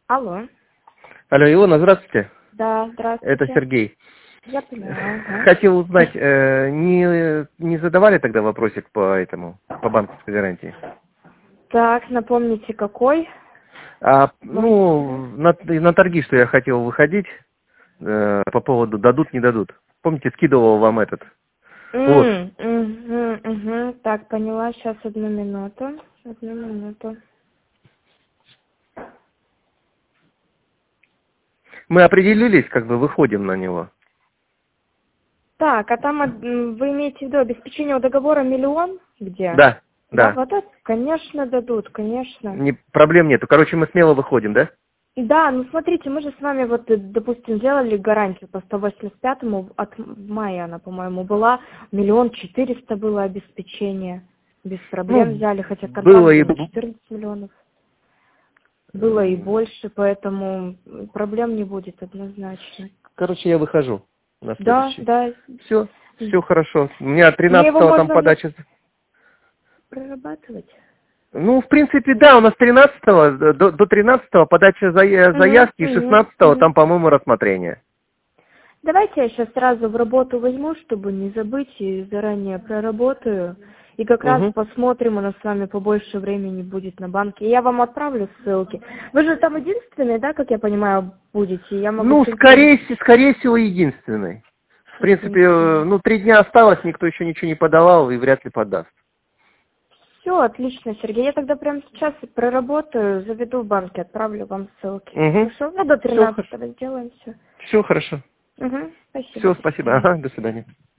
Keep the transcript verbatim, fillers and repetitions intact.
Алло. Алло, Илона, здравствуйте. Да, здравствуйте. Это Сергей. Я поняла. Ага. Хотел узнать, э, не, не задавали тогда вопросик по этому, по банковской гарантии? Так, напомните, какой? А, ну, на, на торги, что я хотел выходить, э, по поводу дадут, не дадут. Помните, скидывал вам этот? Вот. М, мгм, мгм. Так, поняла. Сейчас одну минуту. Одну минуту. Мы определились, как бы выходим на него. Так, а там м, вы имеете в виду обеспечение договора миллион? Где? Да, Да, да. вот это, конечно, дадут, конечно. Не, проблем нету. Короче, мы смело выходим, да? Да, ну смотрите, мы же с вами вот, э, допустим, делали гарантию по сто восемьдесят пятому, от мая она, по-моему, была, миллион четыреста было обеспечение, без проблем Ну, взяли, хотя контракт было был и... на четырнадцать миллионов, было и больше, поэтому проблем не будет однозначно. Короче, я выхожу на Да, следующий. да, Все, все хорошо. У меня мне его тринадцатого там можно за- подача. прорабатывать. Ну, в принципе, да, у нас тринадцатого, до, до тринадцатого подача зая- Угу, заявки, и угу, шестнадцатого угу. там, по-моему, рассмотрение. Давайте я сейчас сразу в работу возьму, чтобы не забыть, и заранее проработаю. И как раз Угу. посмотрим, у нас с вами побольше времени будет на банке. Я вам отправлю ссылки. Вы же там единственные, да, как я понимаю, будете? Я могу, в Ну, принципе... скорее, с- скорее всего, единственный. В принципе, э, Единственный. ну, три дня осталось, никто еще ничего не подавал и вряд ли подаст. Все, отлично, Сергей. Я тогда прямо сейчас проработаю, заведу в банке, отправлю вам ссылки. Угу. Хорошо? Ну, до Все хорошо. тринадцатого сделаем все. Все хорошо. Угу. Спасибо, Все, до спасибо. свидания. Ага, до свидания.